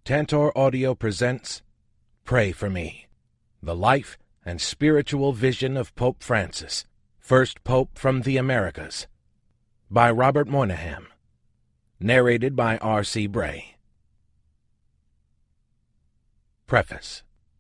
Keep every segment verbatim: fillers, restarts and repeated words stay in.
Tantor Audio presents Pray for Me, the life and spiritual vision of Pope Francis, first Pope from the Americas, by Robert Moynihan, narrated by R C Bray. Preface.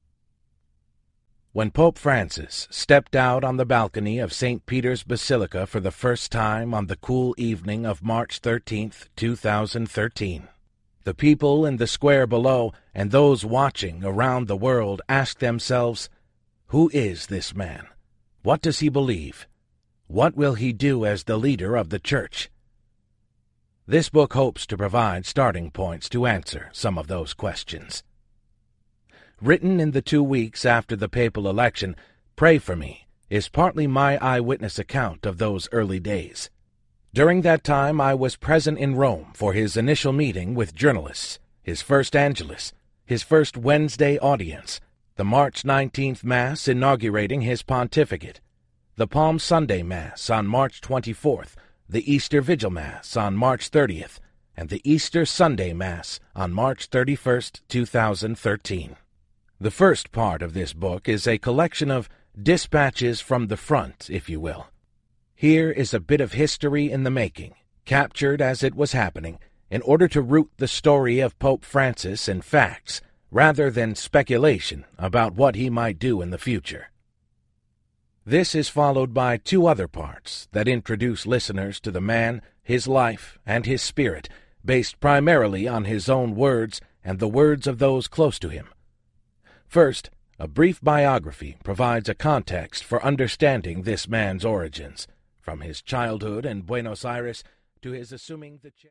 When Pope Francis stepped out on the balcony of Saint Peter's Basilica for the first time on the cool evening of March thirteenth, two thousand thirteen, the people in the square below and those watching around the world asked themselves, who is this man? What does he believe? What will he do as the leader of the Church? This book hopes to provide starting points to answer some of those questions. Written in the two weeks after the papal election, Pray for Me is partly my eyewitness account of those early days. During that time I was present in Rome for his initial meeting with journalists, his first Angelus, his first Wednesday audience, the March nineteenth Mass inaugurating his pontificate, the Palm Sunday Mass on March twenty-fourth, the Easter Vigil Mass on March thirtieth, and the Easter Sunday Mass on March thirty-first, two thousand thirteen. The first part of this book is a collection of dispatches from the front, if you will. Here is a bit of history in the making, captured as it was happening, in order to root the story of Pope Francis in facts, rather than speculation about what he might do in the future. This is followed by two other parts that introduce listeners to the man, his life, and his spirit, based primarily on his own words and the words of those close to him. First, a brief biography provides a context for understanding this man's origins, from his childhood in Buenos Aires to his assuming the chair.